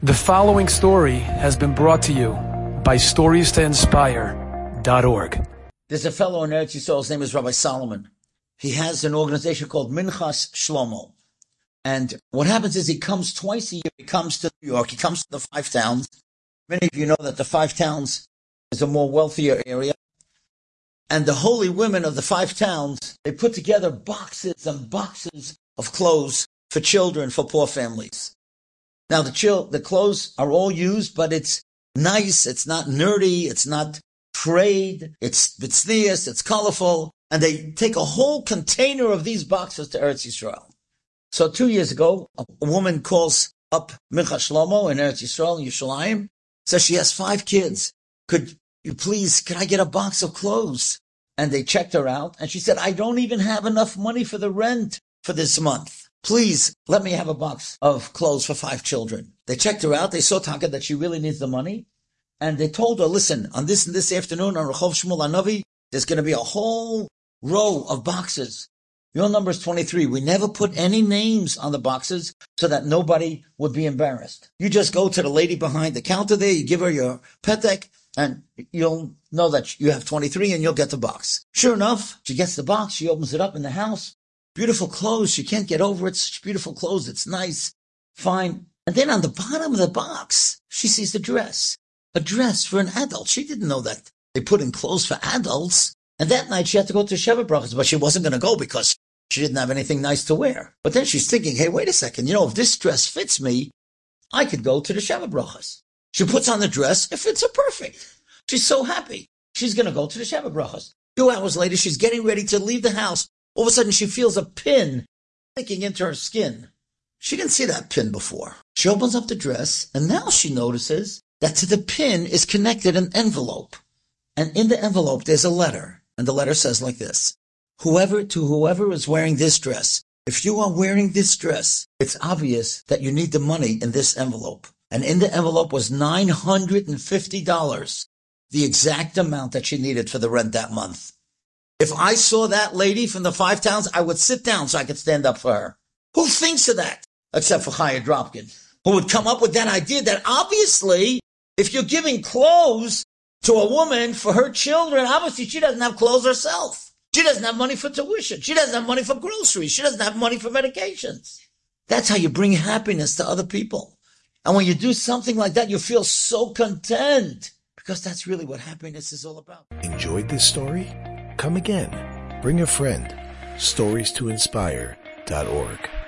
The following story has been brought to you by StoriesToInspire.org. There's a fellow in Eretz Yisrael, his name is Rabbi Solomon. He has an organization called Minchas Shlomo. And what happens is he comes twice a year. He comes to New York. He comes to the Five Towns. Many of you know that the Five Towns is a more wealthier area. And the holy women of the Five Towns, they put together boxes and boxes of clothes for children, for poor families. Now, the clothes are all used, but it's nice, it's not nerdy, it's not frayed, it's vitznius, it's colorful, and they take a whole container of these boxes to Eretz Yisrael. So 2 years ago, a woman calls up Minchas Shlomo in Eretz Yisrael, in Yerushalayim, says she has 5 kids. Could I get a box of clothes? And they checked her out, and she said, I don't even have enough money for the rent for this month. Please, let me have a box of clothes for 5 children. They checked her out. They saw Taka that she really needs the money. And they told her, listen, on this and this afternoon on Rehov Shmuel Hanavi, there's going to be a whole row of boxes. Your number is 23. We never put any names on the boxes so that nobody would be embarrassed. You just go to the lady behind the counter there, you give her your petek, and you'll know that you have 23 and you'll get the box. Sure enough, she gets the box, she opens it up in the house. Beautiful clothes. She can't get over it. Such beautiful clothes. It's nice. Fine. And then on the bottom of the box, she sees the dress. A dress for an adult. She didn't know that they put in clothes for adults. And that night she had to go to Sheva Brachos, but she wasn't going to go because she didn't have anything nice to wear. But then she's thinking, hey, wait a second. If this dress fits me, I could go to the Sheva Brachos. She puts on the dress. It fits her perfect. She's so happy. She's going to go to the Sheva Brachos. 2 hours later, she's getting ready to leave the house. All of a sudden, she feels a pin sticking into her skin. She didn't see that pin before. She opens up the dress, and now she notices that to the pin is connected an envelope. And in the envelope, there's a letter. And the letter says like this: whoever is wearing this dress, if you are wearing this dress, it's obvious that you need the money in this envelope. And in the envelope was $950, the exact amount that she needed for the rent that month. If I saw that lady from the Five Towns, I would sit down so I could stand up for her. Who thinks of that? Except for Chaya Dropkin, who would come up with that idea that obviously, if you're giving clothes to a woman for her children, obviously she doesn't have clothes herself. She doesn't have money for tuition. She doesn't have money for groceries. She doesn't have money for medications. That's how you bring happiness to other people. And when you do something like that, you feel so content, because that's really what happiness is all about. Enjoyed this story? Come again. Bring a friend. StoriesToInspire.org